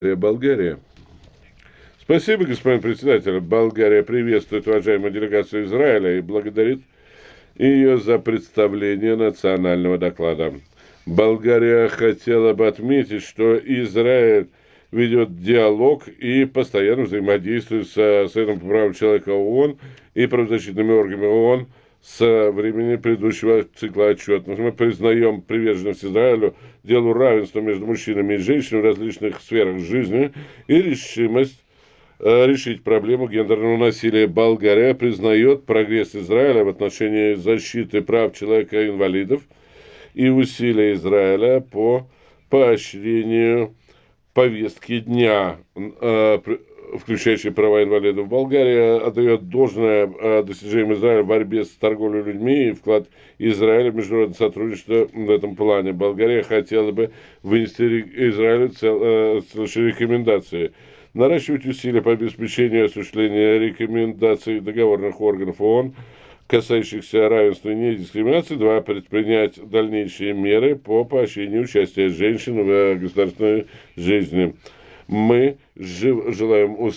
Болгария. Спасибо, господин председатель. Болгария приветствует уважаемую делегацию Израиля и благодарит ее за представление национального доклада. Болгария хотела бы отметить, что Израиль ведет диалог и постоянно взаимодействует с Советом по правам человека ООН и правозащитными органами ООН со времени предыдущего цикла отчетности. Мы признаем приверженность Израилю делу равенства между мужчинами и женщинами в различных сферах жизни и решимость решить проблему гендерного насилия. Болгария признает прогресс Израиля в отношении защиты прав человека и инвалидов и усилия Израиля по поощрению повестки дня, включающей права инвалидов. Болгария отдает должное достижениям Израиля в борьбе с торговлей людьми и вклад Израиля в международное сотрудничество в этом плане. Болгария хотела бы вынести Израилю целые рекомендации. Наращивать усилия по обеспечению осуществления рекомендаций договорных органов ООН, касающихся равенства и недискриминации. Два, предпринять дальнейшие меры по поощрению участия женщин в государственной жизни. Мы желаем